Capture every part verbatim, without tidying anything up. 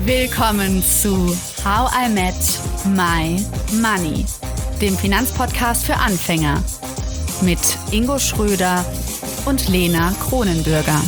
Willkommen zu How I Met My Money, dem Finanzpodcast für Anfänger mit Ingo Schröder und Lena Kronenbürger.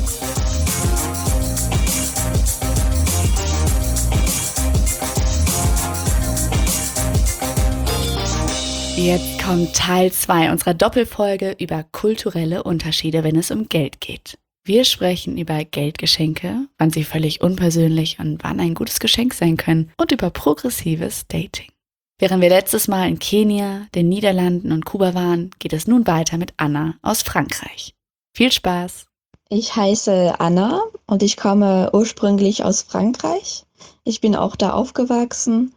Jetzt kommt Teil zwei unserer Doppelfolge über kulturelle Unterschiede, wenn es um Geld geht. Wir sprechen über Geldgeschenke, wann sie völlig unpersönlich und wann ein gutes Geschenk sein können, und über progressives Dating. Während wir letztes Mal in Kenia, den Niederlanden und Kuba waren, geht es nun weiter mit Anna aus Frankreich. Viel Spaß! Ich heiße Anna und ich komme ursprünglich aus Frankreich. Ich bin auch da aufgewachsen.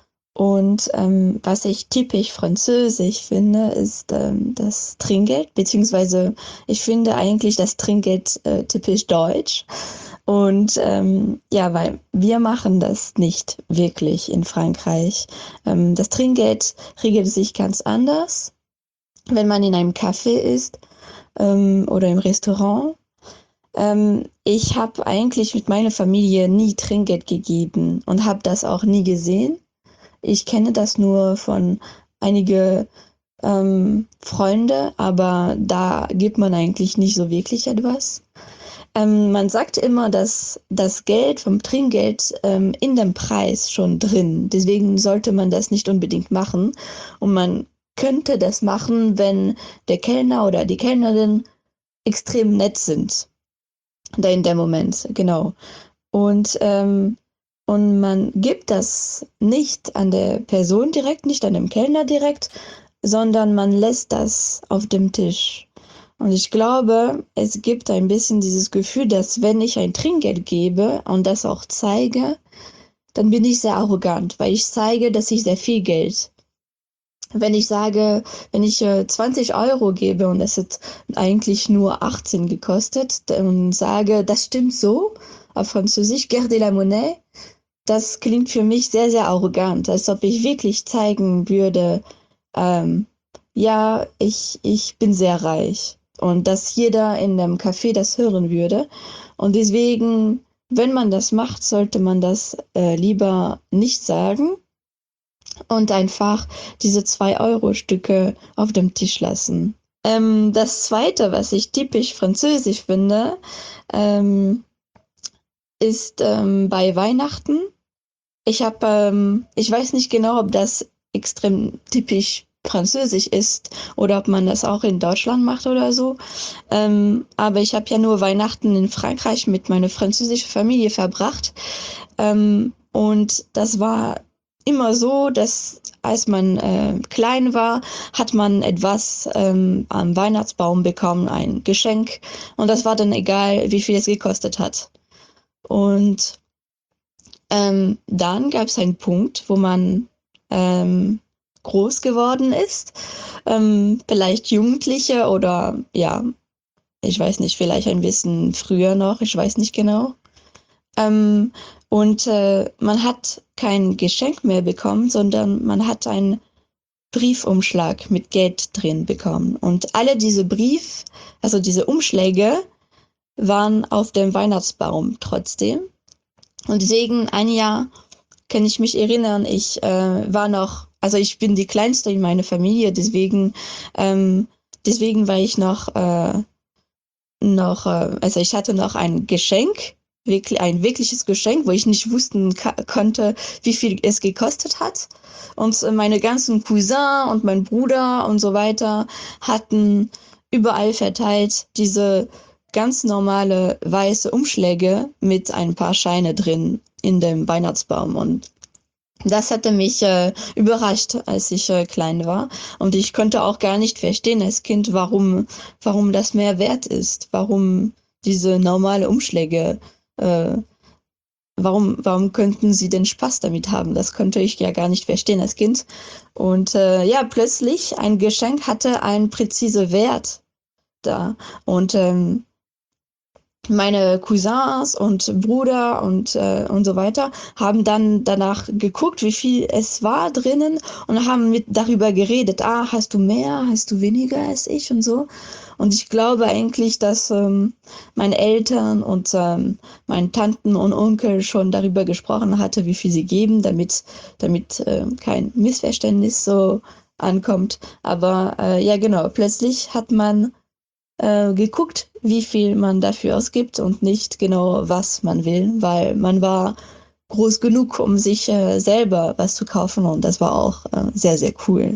Und ähm, was ich typisch französisch finde, ist ähm, das Trinkgeld, beziehungsweise ich finde eigentlich das Trinkgeld äh, typisch deutsch. Und ähm, ja, weil wir machen das nicht wirklich in Frankreich. Ähm, das Trinkgeld regelt sich ganz anders, wenn man in einem Café ist ähm, oder im Restaurant. Ähm, ich habe eigentlich mit meiner Familie nie Trinkgeld gegeben und habe das auch nie gesehen. Ich kenne das nur von einige ähm, Freunde, aber da gibt man eigentlich nicht so wirklich etwas. Ähm, man sagt immer, dass das Geld vom Trinkgeld ähm, in dem Preis schon drin. Deswegen sollte man das nicht unbedingt machen. Und man könnte das machen, wenn der Kellner oder die Kellnerin extrem nett sind. Da in dem Moment, genau. Und ähm, Und man gibt das nicht an der Person direkt, nicht an dem Kellner direkt, sondern man lässt das auf dem Tisch. Und ich glaube, es gibt ein bisschen dieses Gefühl, dass wenn ich ein Trinkgeld gebe und das auch zeige, dann bin ich sehr arrogant, weil ich zeige, dass ich sehr viel Geld. Wenn ich sage, wenn ich äh, zwanzig Euro gebe und es hat eigentlich nur achtzehn gekostet und sage, das stimmt so, auf Französisch, gardez la monnaie, das klingt für mich sehr, sehr arrogant, als ob ich wirklich zeigen würde, ähm, ja, ich, ich bin sehr reich und dass jeder in dem Café das hören würde. Und deswegen, wenn man das macht, sollte man das äh, lieber nicht sagen und einfach diese zwei-Euro-Stücke auf dem Tisch lassen. Ähm, das Zweite, was ich typisch französisch finde, ähm, ist ähm, bei Weihnachten. Ich habe, ähm, ich weiß nicht genau, ob das extrem typisch französisch ist oder ob man das auch in Deutschland macht oder so. Ähm, aber ich habe ja nur Weihnachten in Frankreich mit meiner französischen Familie verbracht. Ähm, und das war immer so, dass als man äh, klein war, hat man etwas ähm, am Weihnachtsbaum bekommen, ein Geschenk. Und das war dann egal, wie viel es gekostet hat. Und ähm, dann gab es einen Punkt, wo man ähm, groß geworden ist, ähm, vielleicht Jugendliche oder ja, ich weiß nicht, vielleicht ein bisschen früher noch, ich weiß nicht genau. Ähm, und äh, man hat kein Geschenk mehr bekommen, sondern man hat einen Briefumschlag mit Geld drin bekommen. Und alle diese Brief, also diese Umschläge, waren auf dem Weihnachtsbaum trotzdem. Und deswegen ein Jahr kann ich mich erinnern, ich äh, war noch, also ich bin die Kleinste in meiner Familie, deswegen, ähm, deswegen war ich noch, äh, noch, äh, also ich hatte noch ein Geschenk, wirklich ein wirkliches Geschenk, wo ich nicht wussten ka- konnte, wie viel es gekostet hat. Und äh, meine ganzen Cousins und mein Bruder und so weiter hatten überall verteilt diese ganz normale weiße Umschläge mit ein paar Scheine drin in dem Weihnachtsbaum. Und das hatte mich äh, überrascht, als ich äh, klein war. Und ich konnte auch gar nicht verstehen als Kind, warum, warum das mehr wert ist, warum diese normale Umschläge, äh, warum, warum könnten sie den Spaß damit haben? Das konnte ich ja gar nicht verstehen als Kind. Und äh, ja, plötzlich ein Geschenk hatte einen präzise Wert da. Und ähm, meine Cousins und Bruder und, äh, und so weiter haben dann danach geguckt, wie viel es war drinnen und haben mit darüber geredet. Ah, hast du mehr, hast du weniger als ich und so. Und ich glaube eigentlich, dass ähm, meine Eltern und ähm, meine Tanten und Onkel schon darüber gesprochen hatte, wie viel sie geben, damit, damit äh, kein Missverständnis so ankommt. Aber äh, ja, genau, plötzlich hat man äh, geguckt, wie viel man dafür ausgibt und nicht genau, was man will, weil man war groß genug, um sich äh, selber was zu kaufen und das war auch äh, sehr, sehr cool.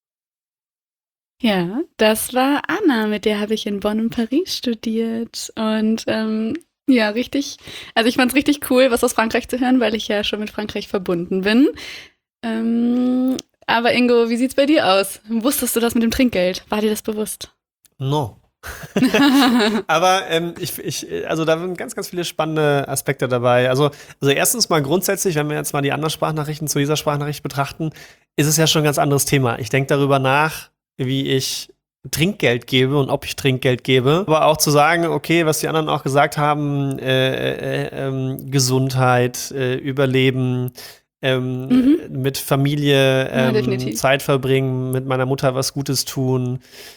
Ja, das war Anna, mit der habe ich in Bonn und Paris studiert. Und ähm, ja, richtig, also ich fand es richtig cool, was aus Frankreich zu hören, weil ich ja schon mit Frankreich verbunden bin. Ähm, aber Ingo, wie sieht's bei dir aus? Wusstest du das mit dem Trinkgeld? War dir das bewusst? No. Aber ähm, ich, ich, also da sind ganz, ganz viele spannende Aspekte dabei. Also, also erstens mal grundsätzlich, wenn wir jetzt mal die anderen Sprachnachrichten zu dieser Sprachnachricht betrachten, ist es ja schon ein ganz anderes Thema. Ich denke darüber nach, wie ich Trinkgeld gebe und ob ich Trinkgeld gebe. Aber auch zu sagen, okay, was die anderen auch gesagt haben, äh, äh, äh, Gesundheit, äh, Überleben, ähm, Mhm. mit Familie Ja, ähm, definitiv. Zeit verbringen, mit meiner Mutter was Gutes tun.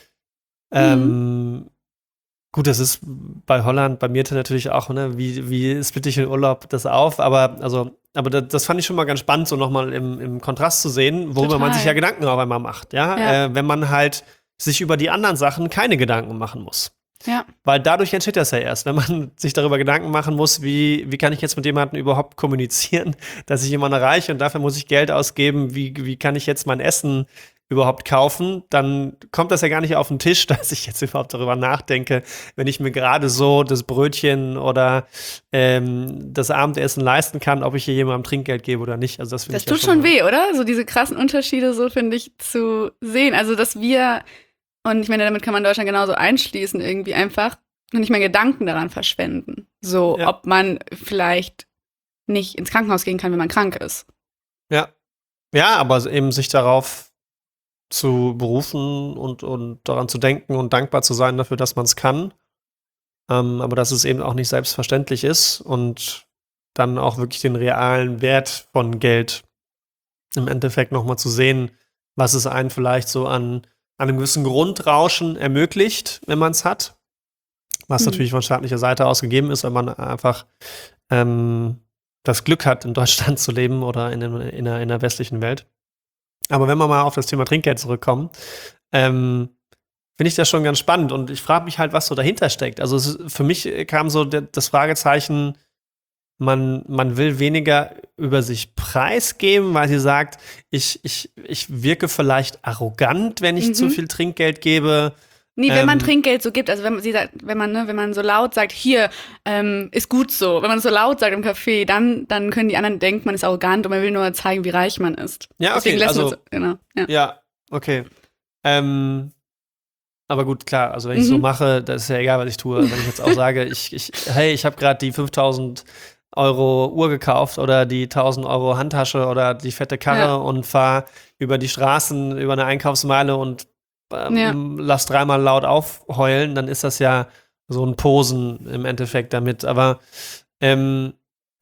Ähm, gut, das ist bei Holland, bei mir natürlich auch, ne, wie, wie splitte ich den Urlaub das auf, aber, also, aber das, das fand ich schon mal ganz spannend, so nochmal im, im Kontrast zu sehen, worüber man Total. sich ja Gedanken auf einmal macht, ja, Ja. Äh, wenn man halt sich über die anderen Sachen keine Gedanken machen muss. Ja. Weil dadurch entsteht das ja erst, wenn man sich darüber Gedanken machen muss, wie, wie kann ich jetzt mit jemandem überhaupt kommunizieren, dass ich jemanden erreiche und dafür muss ich Geld ausgeben, wie, wie kann ich jetzt mein Essen überhaupt kaufen, dann kommt das ja gar nicht auf den Tisch, dass ich jetzt überhaupt darüber nachdenke, wenn ich mir gerade so das Brötchen oder ähm, das Abendessen leisten kann, ob ich hier jemandem Trinkgeld gebe oder nicht. Also das finde Das ich ja tut schon mal- weh, oder? So diese krassen Unterschiede, so finde ich, zu sehen. Also, dass wir, und ich meine, damit kann man Deutschland genauso einschließen, irgendwie einfach und nicht mehr Gedanken daran verschwenden. So, Ja. ob man vielleicht nicht ins Krankenhaus gehen kann, wenn man krank ist. Ja. Ja, aber eben sich darauf zu berufen und, und daran zu denken und dankbar zu sein dafür, dass man es kann. Ähm, aber dass es eben auch nicht selbstverständlich ist und dann auch wirklich den realen Wert von Geld im Endeffekt nochmal zu sehen, was es einen vielleicht so an, an einem gewissen Grundrauschen ermöglicht, wenn man es hat. Was Hm. natürlich von staatlicher Seite aus gegeben ist, wenn man einfach ähm, das Glück hat, in Deutschland zu leben oder in, in, in, der, in der westlichen Welt. Aber wenn wir mal auf das Thema Trinkgeld zurückkommen, ähm, finde ich das schon ganz spannend und ich frage mich halt, was so dahinter steckt. Also es ist, für mich kam so de, das Fragezeichen, man, man will weniger über sich preisgeben, weil sie sagt, ich, ich, ich wirke vielleicht arrogant, wenn ich Mhm. zu viel Trinkgeld gebe. Nee, wenn man Ähm, Trinkgeld so gibt, also wenn man, sie sagt, wenn man, ne, wenn man so laut sagt, hier, ähm, ist gut so, wenn man so laut sagt im Café, dann, dann können die anderen denken, man ist arrogant und man will nur zeigen, wie reich man ist. Ja, okay, Deswegen lässt man also- es- genau, ja. Ja, okay. Ähm, aber gut, klar, also wenn ich Mhm. so mache, das ist ja egal, was ich tue. Wenn ich jetzt auch sage, ich, ich, hey, ich habe gerade die fünftausend Euro Uhr gekauft oder die tausend Euro Handtasche oder die fette Karre Ja. und fahre über die Straßen, über eine Einkaufsmeile und ähm, Ja. lass dreimal laut aufheulen, dann ist das ja so ein Posen im Endeffekt damit. Aber ähm,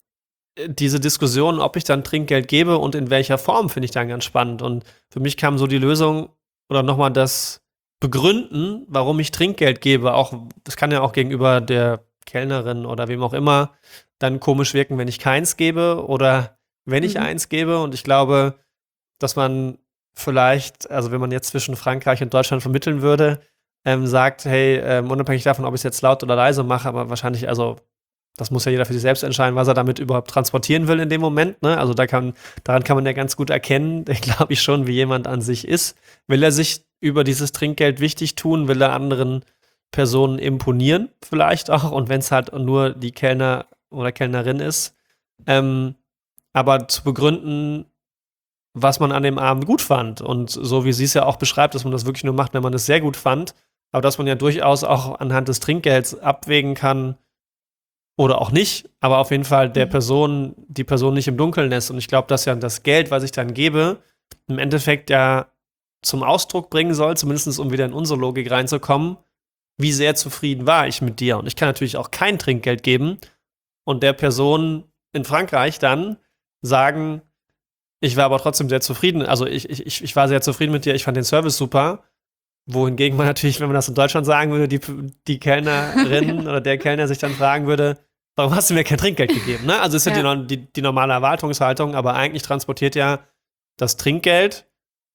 diese Diskussion, ob ich dann Trinkgeld gebe und in welcher Form, finde ich dann ganz spannend. Und für mich kam so die Lösung oder nochmal das Begründen, warum ich Trinkgeld gebe. Auch, das kann ja auch gegenüber der Kellnerin oder wem auch immer dann komisch wirken, wenn ich keins gebe oder wenn ich Mhm. eins gebe. Und ich glaube, dass man vielleicht, also wenn man jetzt zwischen Frankreich und Deutschland vermitteln würde, ähm, sagt, hey, ähm, unabhängig davon, ob ich es jetzt laut oder leise mache, aber wahrscheinlich, also das muss ja jeder für sich selbst entscheiden, was er damit überhaupt transportieren will in dem Moment. Ne? Also da kann, daran kann man ja ganz gut erkennen, glaube ich schon, wie jemand an sich ist. Will er sich über dieses Trinkgeld wichtig tun? Will er anderen Personen imponieren vielleicht auch? Und wenn es halt nur die Kellner oder Kellnerin ist. Ähm, aber zu begründen, was man an dem Abend gut fand. Und so wie sie es ja auch beschreibt, dass man das wirklich nur macht, wenn man es sehr gut fand. Aber dass man ja durchaus auch anhand des Trinkgelds abwägen kann, oder auch nicht, aber auf jeden Fall der Mhm. Person, die Person nicht im Dunkeln lässt. Und ich glaube, dass ja das Geld, was ich dann gebe, im Endeffekt ja zum Ausdruck bringen soll, zumindest um wieder in unsere Logik reinzukommen, wie sehr zufrieden war ich mit dir. Und ich kann natürlich auch kein Trinkgeld geben und der Person in Frankreich dann sagen, ich war aber trotzdem sehr zufrieden. Also ich, ich, ich war sehr zufrieden mit dir, ich fand den Service super. Wohingegen man natürlich, wenn man das in Deutschland sagen würde, die, die Kellnerin oder der Kellner sich dann fragen würde, warum hast du mir kein Trinkgeld gegeben? Ne? Also ist ja, ja. Die, die, die normale Erwartungshaltung, aber eigentlich transportiert ja das Trinkgeld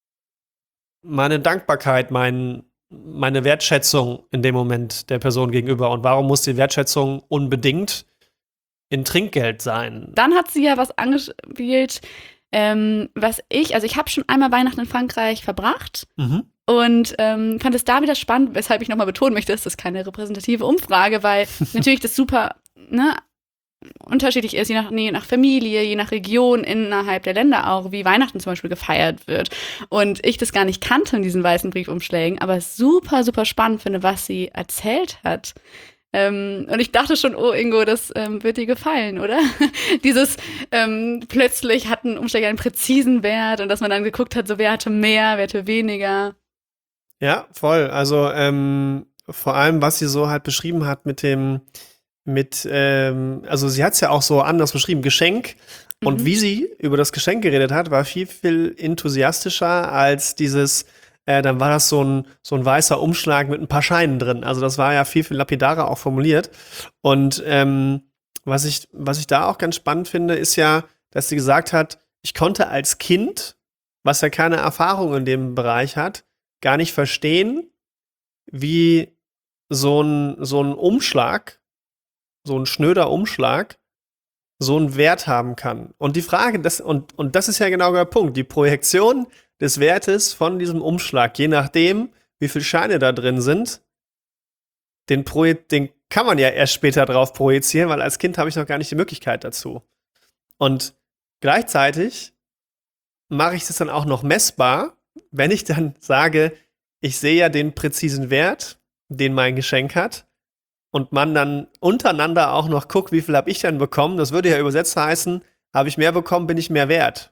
meine Dankbarkeit, mein, meine Wertschätzung in dem Moment der Person gegenüber. Und warum muss die Wertschätzung unbedingt in Trinkgeld sein? Dann hat sie ja was angespielt, ähm, was ich, also ich habe schon einmal Weihnachten in Frankreich verbracht. Mhm. Und ähm, fand es da wieder spannend, weshalb ich nochmal betonen möchte, ist das keine repräsentative Umfrage, weil natürlich das super ne, unterschiedlich ist, je nach, je nach Familie, je nach Region, innerhalb der Länder auch, wie Weihnachten zum Beispiel gefeiert wird. Und ich das gar nicht kannte in diesen weißen Briefumschlägen, aber super, super spannend finde, was sie erzählt hat. Ähm, und ich dachte schon, oh Ingo, das ähm, wird dir gefallen, oder? Dieses ähm, plötzlich hat ein Umschlag einen präzisen Wert und dass man dann geguckt hat, so wer hatte mehr, wer hatte weniger. Ja, voll. Also ähm, vor allem, was sie so halt beschrieben hat mit dem, mit, ähm, also sie hat es ja auch so anders beschrieben, Geschenk. Mhm. Und wie sie über das Geschenk geredet hat, war viel, viel enthusiastischer als dieses, äh, dann war das so ein, so ein weißer Umschlag mit ein paar Scheinen drin. Also das war ja viel, viel lapidarer auch formuliert. Und ähm, was ich, was ich da auch ganz spannend finde, ist ja, dass sie gesagt hat, ich konnte als Kind, was ja keine Erfahrung in dem Bereich hat, gar nicht verstehen, wie so ein, so ein Umschlag, so ein schnöder Umschlag, so einen Wert haben kann. Und die Frage, das, und, und das ist ja genau der Punkt, die Projektion des Wertes von diesem Umschlag, je nachdem, wie viele Scheine da drin sind, den, Proje- den kann man ja erst später drauf projizieren, weil als Kind habe ich noch gar nicht die Möglichkeit dazu. Und gleichzeitig mache ich das dann auch noch messbar, wenn ich dann sage, ich sehe ja den präzisen Wert, den mein Geschenk hat, und man dann untereinander auch noch guckt, wie viel habe ich denn bekommen, das würde ja übersetzt heißen, habe ich mehr bekommen, bin ich mehr wert.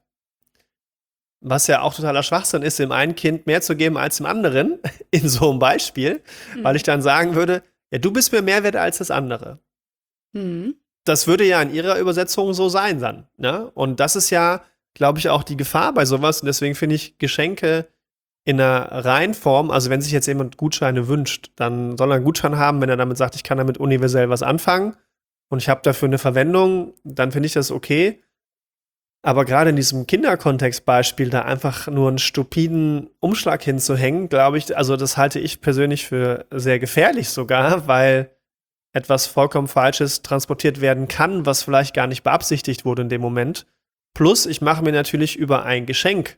Was ja auch totaler Schwachsinn ist, dem einen Kind mehr zu geben als dem anderen, in so einem Beispiel, mhm. weil ich dann sagen würde, ja, du bist mir mehr wert als das andere. Mhm. Das würde ja in ihrer Übersetzung so sein dann. Ne? Und das ist ja, glaube ich, auch die Gefahr bei sowas. Und deswegen finde ich Geschenke in einer Reihenform, also wenn sich jetzt jemand Gutscheine wünscht, dann soll er einen Gutschein haben, wenn er damit sagt, ich kann damit universell was anfangen und ich habe dafür eine Verwendung, dann finde ich das okay. Aber gerade in diesem Kinderkontextbeispiel da einfach nur einen stupiden Umschlag hinzuhängen, glaube ich, also das halte ich persönlich für sehr gefährlich sogar, weil etwas vollkommen Falsches transportiert werden kann, was vielleicht gar nicht beabsichtigt wurde in dem Moment. Plus, ich mache mir natürlich über ein Geschenk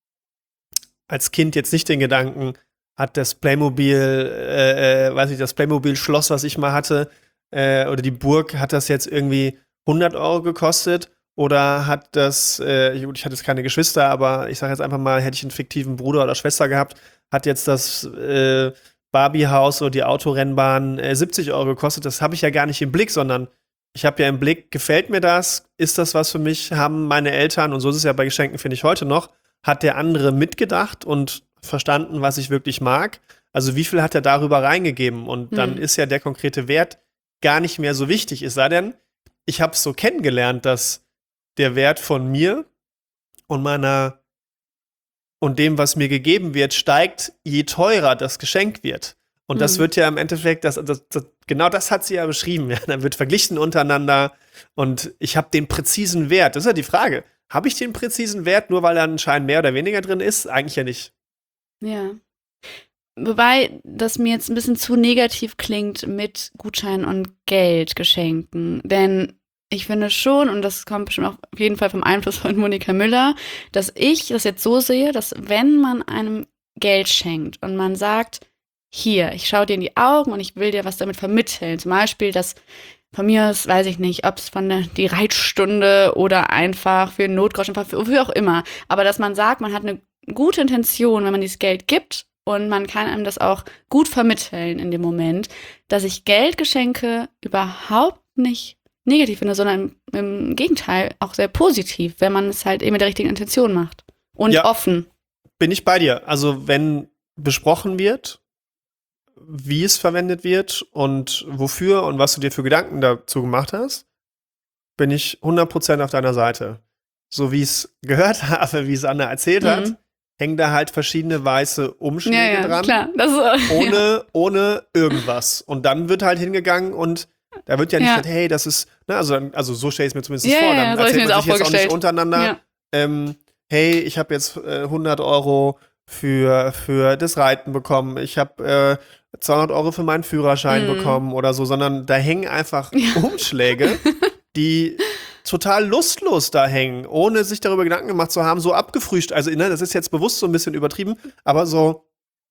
als Kind jetzt nicht den Gedanken, hat das Playmobil, äh, äh, weiß ich, das Playmobil-Schloss, was ich mal hatte, äh, oder die Burg, hat das jetzt irgendwie hundert Euro gekostet? Oder hat das, äh, ich hatte jetzt keine Geschwister, aber ich sage jetzt einfach mal, hätte ich einen fiktiven Bruder oder Schwester gehabt, hat jetzt das äh, Barbie-Haus oder die Autorennbahn äh, siebzig Euro gekostet? Das habe ich ja gar nicht im Blick, sondern ich habe ja im Blick, gefällt mir das? Ist das was für mich? Haben meine Eltern, und so ist es ja bei Geschenken, finde ich heute noch, hat der andere mitgedacht und verstanden, was ich wirklich mag? Also wie viel hat er darüber reingegeben? Und dann hm. ist ja der konkrete Wert gar nicht mehr so wichtig. Es sei denn, ich habe es so kennengelernt, dass der Wert von mir und meiner und dem, was mir gegeben wird, steigt, je teurer das Geschenk wird. Und hm. das wird ja im Endeffekt, das, das, das, genau das hat sie ja beschrieben. Ja. Dann wird verglichen untereinander und ich habe den präzisen Wert. Das ist ja die Frage. Habe ich den präzisen Wert, nur weil da ein Schein mehr oder weniger drin ist? Eigentlich ja nicht. Ja. Wobei das mir jetzt ein bisschen zu negativ klingt mit Gutscheinen und Geldgeschenken. Denn ich finde schon, und das kommt bestimmt auf jeden Fall vom Einfluss von Monika Müller, dass ich das jetzt so sehe, dass wenn man einem Geld schenkt und man sagt, hier, ich schaue dir in die Augen und ich will dir was damit vermitteln. Zum Beispiel, dass von mir aus, weiß ich nicht, ob es von der die Reitstunde oder einfach für einen Notgroschen, für, für auch immer. Aber dass man sagt, man hat eine gute Intention, wenn man dieses Geld gibt und man kann einem das auch gut vermitteln in dem Moment, dass ich Geldgeschenke überhaupt nicht negativ finde, sondern im, im Gegenteil auch sehr positiv, wenn man es halt eben mit der richtigen Intention macht. Und ja, offen. Bin ich bei dir. Also wenn besprochen wird, wie es verwendet wird und wofür und was du dir für Gedanken dazu gemacht hast, bin ich hundert Prozent auf deiner Seite. So wie ich es gehört habe, wie es Anna erzählt Mhm. hat, hängen da halt verschiedene weiße Umschläge Ja, ja, dran, klar. Das, ist, ohne, ja. ohne irgendwas. Und dann wird halt hingegangen und da wird ja nicht Ja. gesagt, hey, das ist, ne, also, also so stelle ich es mir zumindest Ja, vor. ja, Dann so hab ich erzählt mir man das sich auch jetzt auch nicht vorgestellt. untereinander, Ja. ähm, hey, ich habe jetzt äh, hundert Euro für, für das Reiten bekommen, ich habe äh, zweihundert Euro für meinen Führerschein Mhm. bekommen oder so, sondern da hängen einfach Ja. Umschläge, die total lustlos da hängen, ohne sich darüber Gedanken gemacht zu haben, so abgefrühstückt. Also, ne, das ist jetzt bewusst so ein bisschen übertrieben, aber so,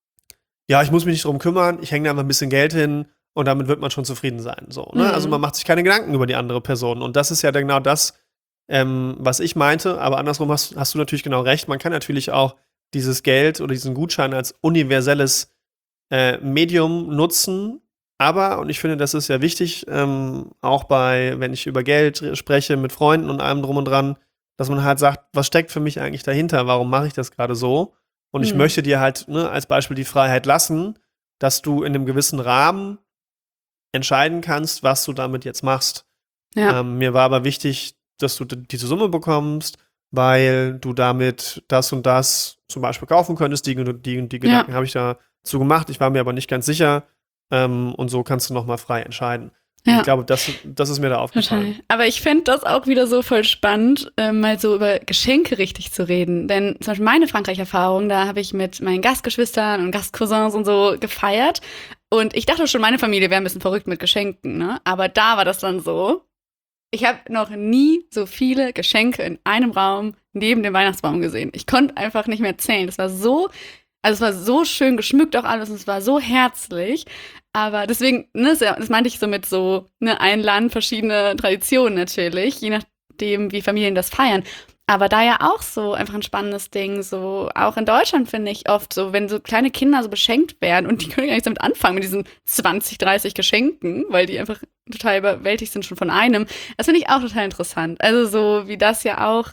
ja, ich muss mich nicht drum kümmern, ich hänge da einfach ein bisschen Geld hin und damit wird man schon zufrieden sein. So, ne? Mhm. Also man macht sich keine Gedanken über die andere Person. Und das ist ja dann genau das, ähm, was ich meinte, aber andersrum hast, hast du natürlich genau recht. Man kann natürlich auch dieses Geld oder diesen Gutschein als universelles äh, Medium nutzen. Aber, und ich finde, das ist ja wichtig, ähm, auch bei, wenn ich über Geld spreche mit Freunden und allem drum und dran, dass man halt sagt, was steckt für mich eigentlich dahinter? Warum mache ich das gerade so? Und ich Mhm. möchte dir halt ne, als Beispiel die Freiheit lassen, dass du in einem gewissen Rahmen entscheiden kannst, was du damit jetzt machst. Ja. Ähm, mir war aber wichtig, dass du d- diese Summe bekommst, weil du damit das und das zum Beispiel kaufen könntest. Die, und die, und die Gedanken habe ich dazu gemacht. Ich war mir aber nicht ganz sicher. Ähm, und so kannst du nochmal frei entscheiden. Und Ja. ich glaube, das, das ist mir da aufgefallen. Total. Aber ich fände das auch wieder so voll spannend, äh, mal so über Geschenke richtig zu reden. Denn zum Beispiel meine Frankreich-Erfahrung, da habe ich mit meinen Gastgeschwistern und Gastcousins und so gefeiert. Und ich dachte schon, meine Familie wäre ein bisschen verrückt mit Geschenken, ne? Aber da war das dann so. Ich habe noch nie so viele Geschenke in einem Raum neben dem Weihnachtsbaum gesehen. Ich konnte einfach nicht mehr zählen. Das war so, also es war so schön geschmückt auch alles und es war so herzlich. Aber deswegen, ne, das meinte ich so mit so, ne, ein Land, verschiedene Traditionen natürlich, je nachdem, wie Familien das feiern. Aber da ja auch so einfach ein spannendes Ding, so auch in Deutschland finde ich oft so, wenn so kleine Kinder so beschenkt werden und die können gar nichts damit anfangen, mit diesen zwanzig, dreißig Geschenken, weil die einfach total überwältigt sind schon von einem. Das finde ich auch total interessant. Also so wie das ja auch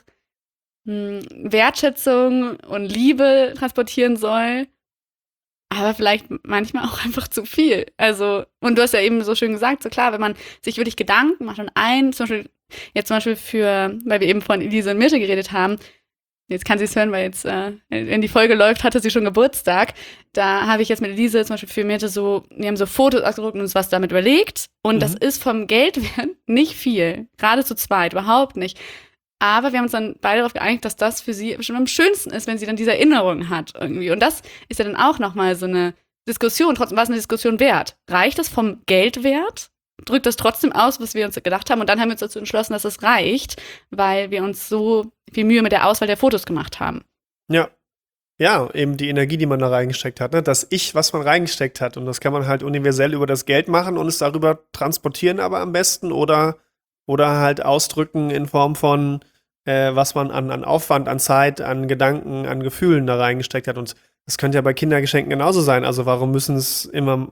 mh, Wertschätzung und Liebe transportieren soll, aber vielleicht manchmal auch einfach zu viel. Also, und du hast ja eben so schön gesagt, so klar, wenn man sich wirklich Gedanken macht und ein, zum Beispiel, jetzt zum Beispiel für, weil wir eben von Elise und Mirte geredet haben, jetzt kann sie es hören, weil jetzt, äh, wenn die Folge läuft, hatte sie schon Geburtstag. Da habe ich jetzt mit Elise zum Beispiel für Mirte so, wir haben so Fotos ausgedruckt und uns was damit überlegt. Und Mhm. das ist vom Geldwert nicht viel. Gerade zu zweit, überhaupt nicht. Aber wir haben uns dann beide darauf geeinigt, dass das für sie bestimmt am schönsten ist, wenn sie dann diese Erinnerung hat irgendwie. Und das ist ja dann auch nochmal so eine Diskussion. Trotzdem war es eine Diskussion wert. Reicht das vom Geldwert? Drückt das trotzdem aus, was wir uns gedacht haben? Und dann haben wir uns dazu entschlossen, dass es reicht, weil wir uns so viel Mühe mit der Auswahl der Fotos gemacht haben. Ja. Ja, eben die Energie, die man da reingesteckt hat, ne? Das Ich, was man reingesteckt hat. Und das kann man halt universell über das Geld machen und es darüber transportieren aber am besten oder, oder halt ausdrücken in Form von, äh, was man an, an Aufwand, an Zeit, an Gedanken, an Gefühlen da reingesteckt hat. Und das könnte ja bei Kindergeschenken genauso sein. Also warum müssen es immer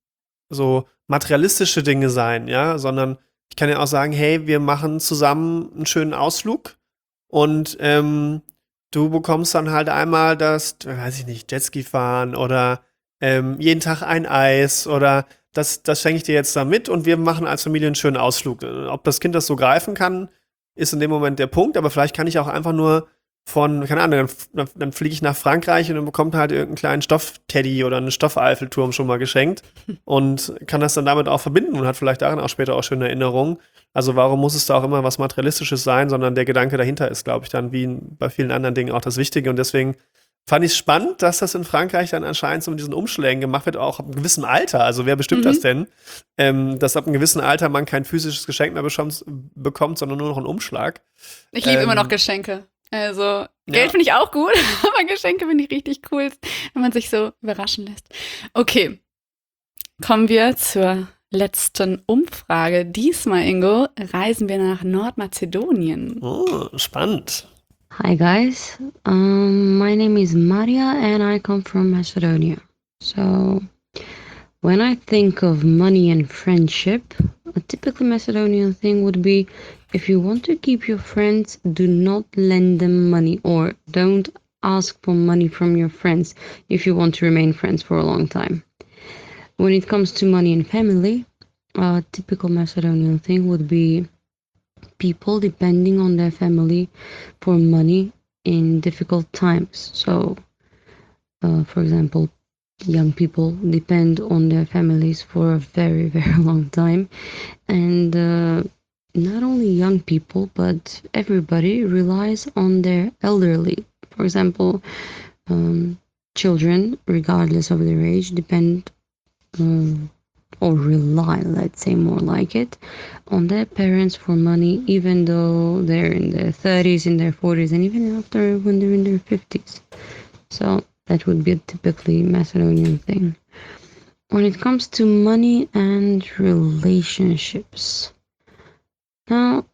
so materialistische Dinge sein, ja? Sondern ich kann ja auch sagen, hey, wir machen zusammen einen schönen Ausflug und ähm, du bekommst dann halt einmal das, weiß ich nicht, Jetski fahren oder ähm, jeden Tag ein Eis oder das, das schenke ich dir jetzt da mit und wir machen als Familie einen schönen Ausflug. Ob das Kind das so greifen kann, ist in dem Moment der Punkt, aber vielleicht kann ich auch einfach nur von, keine Ahnung, dann, dann fliege ich nach Frankreich und dann bekommt halt irgendeinen kleinen Stoffteddy oder einen Stoff-Eiffelturm schon mal geschenkt und kann das dann damit auch verbinden und hat vielleicht darin auch später auch schöne Erinnerungen. Also warum muss es da auch immer was Materialistisches sein, sondern der Gedanke dahinter ist, glaube ich, dann wie bei vielen anderen Dingen auch das Wichtige. Und deswegen fand ich es spannend, dass das in Frankreich dann anscheinend so mit diesen Umschlägen gemacht wird, auch ab einem gewissen Alter. Also wer bestimmt Mhm. das denn? Ähm, dass ab einem gewissen Alter man kein physisches Geschenk mehr bekommt, bekommt sondern nur noch einen Umschlag. Ich liebe Ähm, immer noch Geschenke. Also, ja. Geld finde ich auch gut, aber Geschenke finde ich richtig cool, wenn man sich so überraschen lässt. Okay, kommen wir zur letzten Umfrage. Diesmal, Ingo, reisen wir nach Nordmazedonien. Oh, spannend. Hi guys, um, my name is Maria and I come from Macedonia. So, when I think of money and friendship, a typical Macedonian thing would be if you want to keep your friends, do not lend them money or don't ask for money from your friends if you want to remain friends for a long time. when it comes to money and family, a typical Macedonian thing would be people depending on their family for money in difficult times. So, uh, for example, young people depend on their families for a very, very long time. And uh, not only young people, but everybody relies on their elderly. For example, um, children, regardless of their age, depend um, or rely, let's say more like it, on their parents for money, even though they're in their thirties, in their forties, and even after when they're in their fifties. So that would be a typically Macedonian thing. When it comes to money and relationships, now,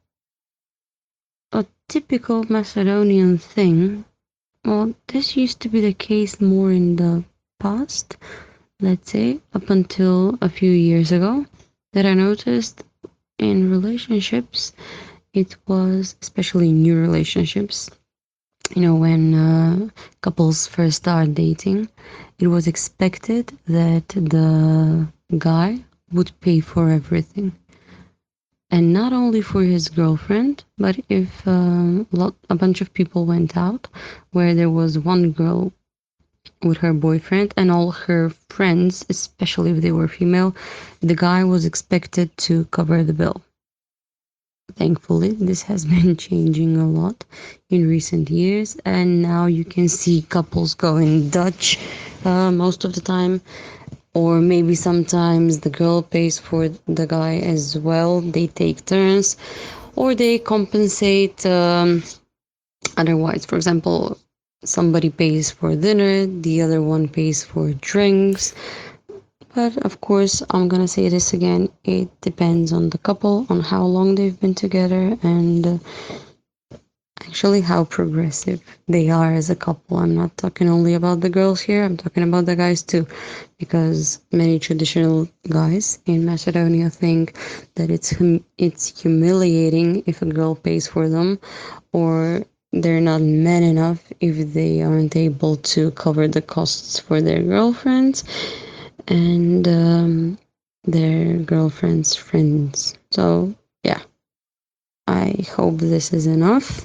a typical Macedonian thing, well, this used to be the case more in the past, let's say, up until a few years ago, that I noticed in relationships, it was, especially new relationships, you know, when uh, couples first start dating, it was expected that the guy would pay for everything. And not only for his girlfriend, but if um, lot, a bunch of people went out, where there was one girl with her boyfriend and all her friends, especially if they were female, the guy was expected to cover the bill. Thankfully, this has been changing a lot in recent years, and now you can see couples going Dutch uh, most of the time, or maybe sometimes the girl pays for the guy as well. They take turns, or they compensate um, otherwise. For example, somebody pays for dinner, the other one pays for drinks. But of course, I'm gonna say this again, it depends on the couple, on how long they've been together, and uh, actually how progressive they are as a couple. I'm not talking only about the girls here, I'm talking about the guys too, because many traditional guys in Macedonia think that it's hum- it's humiliating if a girl pays for them, or they're not men enough if they aren't able to cover the costs for their girlfriends and um, their girlfriend's friends. So yeah, I hope this is enough.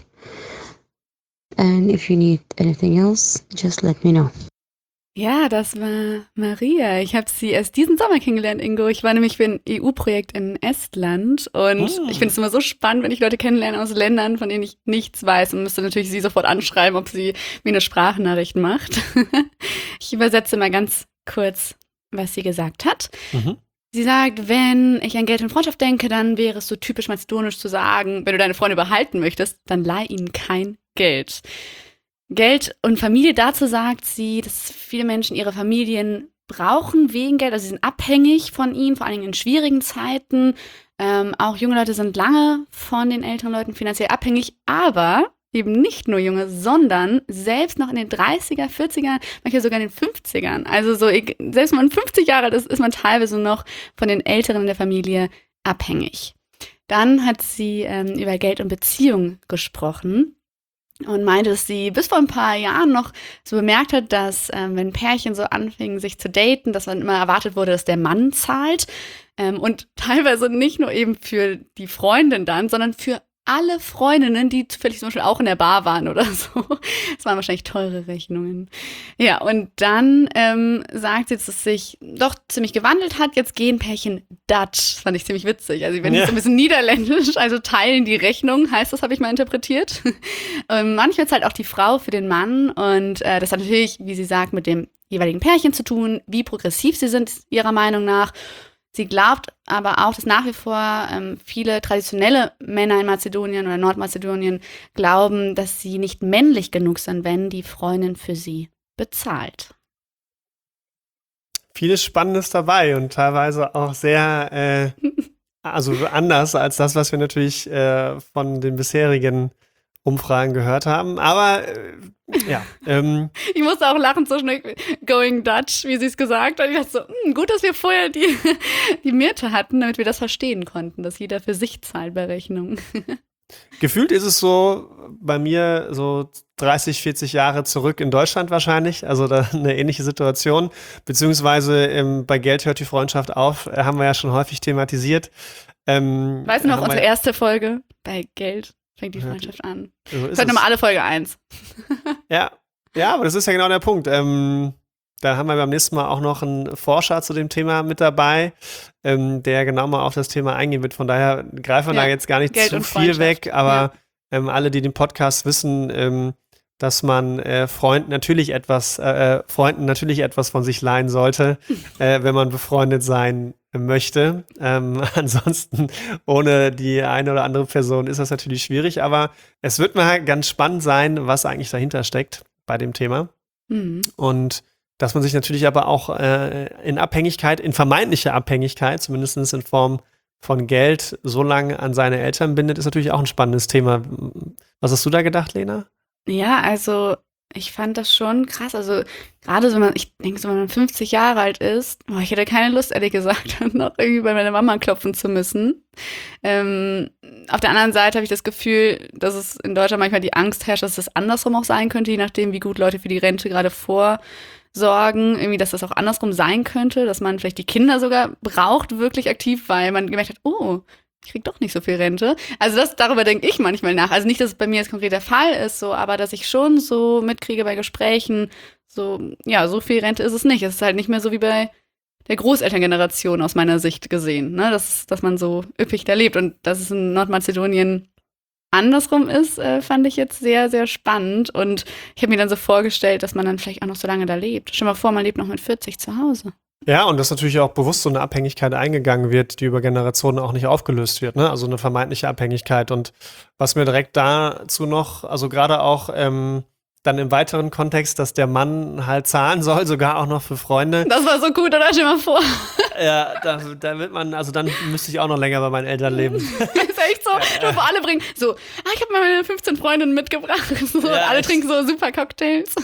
And if you need anything else, just let me know. Ja, das war Maria. Ich habe sie erst diesen Sommer kennengelernt, Ingo. Ich war nämlich für ein E U-Projekt in Estland und Ah. ich finde es immer so spannend, wenn ich Leute kennenlerne aus Ländern, von denen ich nichts weiß, und müsste natürlich sie sofort anschreiben, ob sie mir eine Sprachnachricht macht. Ich übersetze mal ganz kurz, was sie gesagt hat. Mhm. Sie sagt, wenn ich an Geld und Freundschaft denke, dann wäre es so typisch mazedonisch zu sagen, wenn du deine Freunde behalten möchtest, dann leih ihnen kein Geld. Geld und Familie, dazu sagt sie, dass viele Menschen ihre Familien brauchen wegen Geld, also sie sind abhängig von ihnen, vor allen Dingen in schwierigen Zeiten. Ähm, auch junge Leute sind lange von den älteren Leuten finanziell abhängig, aber eben nicht nur junge, sondern selbst noch in den dreißiger, vierziger, manchmal sogar in den fünfzigern. Also so, selbst wenn man fünfzig Jahre alt ist, ist man teilweise noch von den Älteren in der Familie abhängig. Dann hat sie ähm, über Geld und Beziehung gesprochen und meinte, dass sie bis vor ein paar Jahren noch so bemerkt hat, dass ähm, wenn Pärchen so anfingen, sich zu daten, dass dann immer erwartet wurde, dass der Mann zahlt. Ähm, und teilweise nicht nur eben für die Freundin dann, sondern für alle Freundinnen, die zufällig zum Beispiel auch in der Bar waren oder so. Das waren wahrscheinlich teure Rechnungen. Ja, und dann ähm, sagt sie, dass es sich doch ziemlich gewandelt hat. Jetzt gehen Pärchen Dutch. Das fand ich ziemlich witzig. Also, wenn Ja. es ein bisschen niederländisch, also teilen die Rechnung, heißt das, habe ich mal interpretiert. ähm, manchmal zahlt auch die Frau für den Mann. Und äh, das hat natürlich, wie sie sagt, mit dem jeweiligen Pärchen zu tun, wie progressiv sie sind, ihrer Meinung nach. Sie glaubt aber auch, dass nach wie vor ähm, viele traditionelle Männer in Mazedonien oder Nordmazedonien glauben, dass sie nicht männlich genug sind, wenn die Freundin für sie bezahlt. Vieles Spannendes dabei und teilweise auch sehr, äh, also anders als das, was wir natürlich äh, von den bisherigen Umfragen gehört haben. Aber äh, ja, ähm, Ich musste auch lachen, so schnell going Dutch, wie sie es gesagt hat. Ich dachte so, hm, gut, dass wir vorher die, die Mirte hatten, damit wir das verstehen konnten, dass jeder für sich zahlt bei Rechnungen. Gefühlt ist es so bei mir so dreißig, vierzig Jahre zurück in Deutschland wahrscheinlich, also da eine ähnliche Situation, beziehungsweise ähm, bei Geld hört die Freundschaft auf, äh, haben wir ja schon häufig thematisiert. Ähm, Weißt du noch, haben unsere wir- erste Folge bei Geld fängt die Ja, Freundschaft an. so ist Hört es. nochmal alle Folge eins. Ja, ja, aber das ist ja genau der Punkt. Ähm, da haben wir beim nächsten Mal auch noch einen Forscher zu dem Thema mit dabei, ähm, der genau mal auf das Thema eingehen wird. Von daher greifen wir Ja, da jetzt gar nicht Geld zu und viel Freundschaft. weg, aber ähm, alle, die den Podcast wissen, ähm, dass man äh, Freunden natürlich etwas, äh, äh, Freunden natürlich etwas von sich leihen sollte, äh, wenn man befreundet sein möchte. Ähm, ansonsten ohne die eine oder andere Person ist das natürlich schwierig, aber es wird mal ganz spannend sein, was eigentlich dahinter steckt bei dem Thema. Mhm. Und dass man sich natürlich aber auch äh, in Abhängigkeit, in vermeintliche Abhängigkeit, zumindest in Form von Geld, so lange an seine Eltern bindet, ist natürlich auch ein spannendes Thema. Was hast du da gedacht, Lena? Ja, also ich fand das schon krass. Also gerade so, wenn man, ich denke so, wenn man fünfzig Jahre alt ist, boah, ich hätte keine Lust, ehrlich gesagt, noch irgendwie bei meiner Mama klopfen zu müssen. Ähm, auf der anderen Seite habe ich das Gefühl, dass es in Deutschland manchmal die Angst herrscht, dass das andersrum auch sein könnte, je nachdem, wie gut Leute für die Rente gerade vorsorgen. Irgendwie, dass das auch andersrum sein könnte, dass man vielleicht die Kinder sogar braucht, wirklich aktiv, weil man gemerkt hat, oh, ich krieg doch nicht so viel Rente. Also das, darüber denke ich manchmal nach. Also nicht, dass es bei mir jetzt konkret der Fall ist, so, aber dass ich schon so mitkriege bei Gesprächen, so, ja, so viel Rente ist es nicht. Es ist halt nicht mehr so wie bei der Großelterngeneration aus meiner Sicht gesehen, ne? Dass, dass man so üppig da lebt. Und dass es in Nordmazedonien andersrum ist, äh, fand ich jetzt sehr, sehr spannend. Und ich habe mir dann so vorgestellt, dass man dann vielleicht auch noch so lange da lebt. Stell dir mal vor, man lebt noch mit vierzig zu Hause. Ja, und dass natürlich auch bewusst so eine Abhängigkeit eingegangen wird, die über Generationen auch nicht aufgelöst wird, ne? Also eine vermeintliche Abhängigkeit. Und was mir direkt dazu noch, also gerade auch ähm, dann im weiteren Kontext, dass der Mann halt zahlen soll, sogar auch noch für Freunde. Das war so gut, oder? Stell dir mal vor. Ja, da, da wird man, also dann müsste ich auch noch länger bei meinen Eltern leben. Ist echt so, wo alle bringen so, ah, ich habe mal meine fünfzehn Freundinnen mitgebracht. So, Ja, und alle echt. trinken so super Cocktails.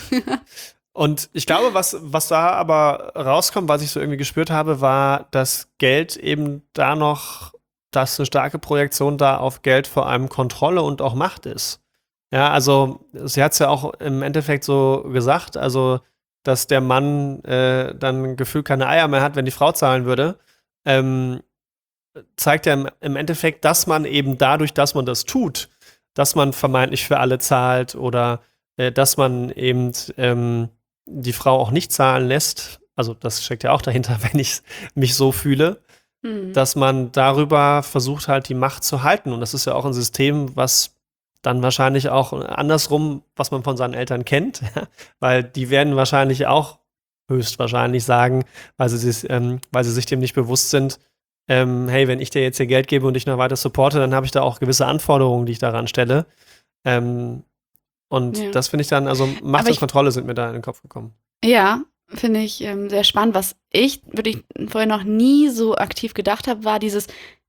Und ich glaube, was, was da aber rauskommt, was ich so irgendwie gespürt habe, war, dass Geld eben da noch, dass eine starke Projektion da auf Geld vor allem Kontrolle und auch Macht ist. Ja, also sie hat es ja auch im Endeffekt so gesagt, also dass der Mann äh, dann gefühlt keine Eier mehr hat, wenn die Frau zahlen würde, ähm, zeigt ja im, im Endeffekt, dass man eben dadurch, dass man das tut, dass man vermeintlich für alle zahlt oder äh, dass man eben ähm, die Frau auch nicht zahlen lässt, also das steckt ja auch dahinter, wenn ich mich so fühle, Hm. dass man darüber versucht halt die Macht zu halten. Und das ist ja auch ein System, was dann wahrscheinlich auch andersrum, was man von seinen Eltern kennt, weil die werden wahrscheinlich auch höchstwahrscheinlich sagen, weil sie, sich, ähm, weil sie sich dem nicht bewusst sind, ähm, hey, wenn ich dir jetzt hier Geld gebe und dich noch weiter supporte, dann habe ich da auch gewisse Anforderungen, die ich daran stelle. Ähm, und Ja. das finde ich dann, also Macht Aber und ich- Kontrolle sind mir da in den Kopf gekommen. Ja, finde ich ähm, sehr spannend. Was ich wirklich vorher noch nie so aktiv gedacht habe, war dieses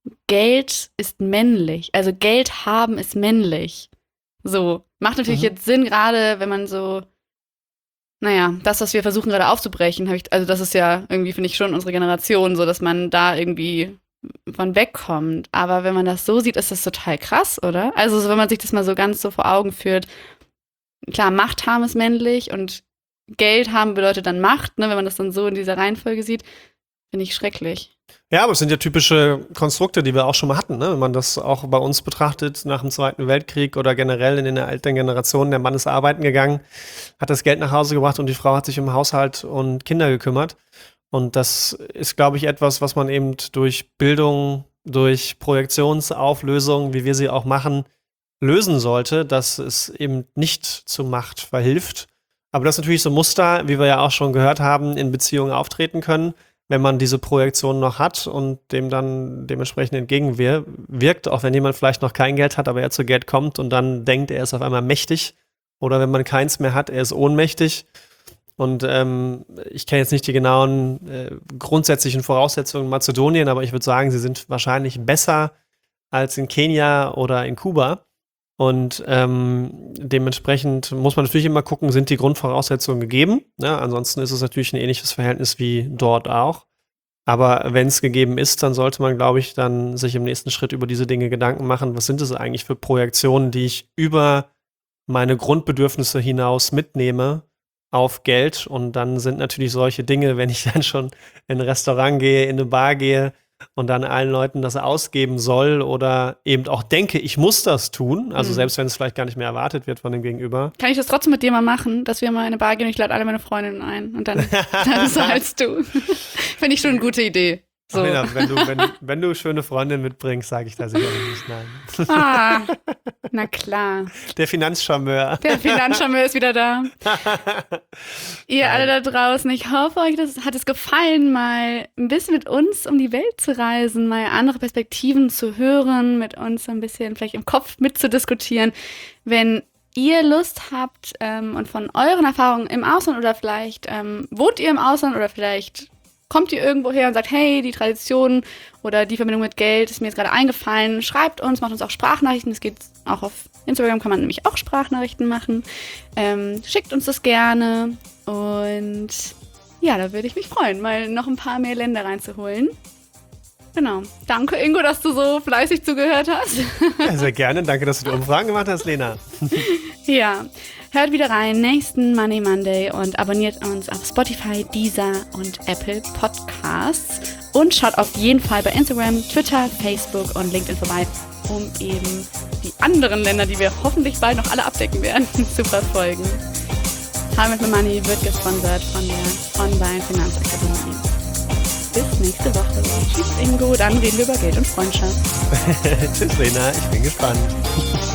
Geld ist männlich. Also Geld haben ist männlich. So, macht natürlich Mhm. jetzt Sinn, gerade wenn man so, naja, das, was wir versuchen gerade aufzubrechen, habe ich, also das ist ja irgendwie, finde ich, schon unsere Generation, so dass man da irgendwie von wegkommt. Aber wenn man das so sieht, ist das total krass, oder? Also so, wenn man sich das mal so ganz so vor Augen führt, klar, Macht haben ist männlich und Geld haben bedeutet dann Macht, ne, wenn man das dann so in dieser Reihenfolge sieht, finde ich schrecklich. Ja, aber es sind ja typische Konstrukte, die wir auch schon mal hatten, ne? Wenn man das auch bei uns betrachtet, nach dem Zweiten Weltkrieg oder generell in den älteren Generationen, der Mann ist arbeiten gegangen, hat das Geld nach Hause gebracht und die Frau hat sich um Haushalt und Kinder gekümmert. Und das ist, glaube ich, etwas, was man eben durch Bildung, durch Projektionsauflösung, wie wir sie auch machen, lösen sollte, dass es eben nicht zu Macht verhilft. Aber das natürlich so Muster, wie wir ja auch schon gehört haben, in Beziehungen auftreten können, wenn man diese Projektion noch hat und dem dann dementsprechend entgegenwirkt, auch wenn jemand vielleicht noch kein Geld hat, aber er zu Geld kommt und dann denkt, er ist auf einmal mächtig. Oder wenn man keins mehr hat, er ist ohnmächtig. Und ähm, ich kenne jetzt nicht die genauen äh, grundsätzlichen Voraussetzungen in Mazedonien, aber ich würde sagen, sie sind wahrscheinlich besser als in Kenia oder in Kuba. Und ähm, dementsprechend muss man natürlich immer gucken, sind die Grundvoraussetzungen gegeben. Ja, ansonsten ist es natürlich ein ähnliches Verhältnis wie dort auch. Aber wenn es gegeben ist, dann sollte man, glaube ich, dann sich im nächsten Schritt über diese Dinge Gedanken machen. Was sind es eigentlich für Projektionen, die ich über meine Grundbedürfnisse hinaus mitnehme auf Geld? Und dann sind natürlich solche Dinge, wenn ich dann schon in ein Restaurant gehe, in eine Bar gehe und dann allen Leuten das ausgeben soll oder eben auch denke, ich muss das tun, also Mhm. selbst wenn es vielleicht gar nicht mehr erwartet wird von dem Gegenüber. Kann ich das trotzdem mit dir mal machen, dass wir mal in eine Bar gehen und ich lade alle meine Freundinnen ein und dann, dann zahlst du. Finde ich schon eine gute Idee. So. Ach, Lena, wenn, du, wenn, wenn du schöne Freundinnen mitbringst, sage ich da sicherlich nicht nein. Ah, na klar. Der Finanzcharmeur. Der Finanzcharmeur ist wieder da. Ihr Nein. alle da draußen, ich hoffe, euch das, hat es gefallen, mal ein bisschen mit uns um die Welt zu reisen, mal andere Perspektiven zu hören, mit uns ein bisschen vielleicht im Kopf mitzudiskutieren. Wenn ihr Lust habt ähm, und von euren Erfahrungen im Ausland oder vielleicht ähm, wohnt ihr im Ausland oder vielleicht kommt ihr irgendwo her und sagt, hey, die Tradition oder die Verbindung mit Geld ist mir jetzt gerade eingefallen, schreibt uns, macht uns auch Sprachnachrichten, das geht auch auf Instagram, kann man nämlich auch Sprachnachrichten machen, ähm, schickt uns das gerne und ja, da würde ich mich freuen, mal noch ein paar mehr Länder reinzuholen. Genau. Danke, Ingo, dass du so fleißig zugehört hast. Ja, sehr gerne. Danke, dass du die Umfragen gemacht hast, Lena. Ja, hört wieder rein, nächsten Money Monday und abonniert uns auf Spotify, Deezer und Apple Podcasts. Und schaut auf jeden Fall bei Instagram, Twitter, Facebook und LinkedIn vorbei, um eben die anderen Länder, die wir hoffentlich bald noch alle abdecken werden, zu verfolgen. Time with Money wird gesponsert von der Online Finanzakademie. Bis nächste Woche. Tschüss, Ingo. Dann reden wir über Geld und Freundschaft. Tschüss, Lena. Ich bin gespannt.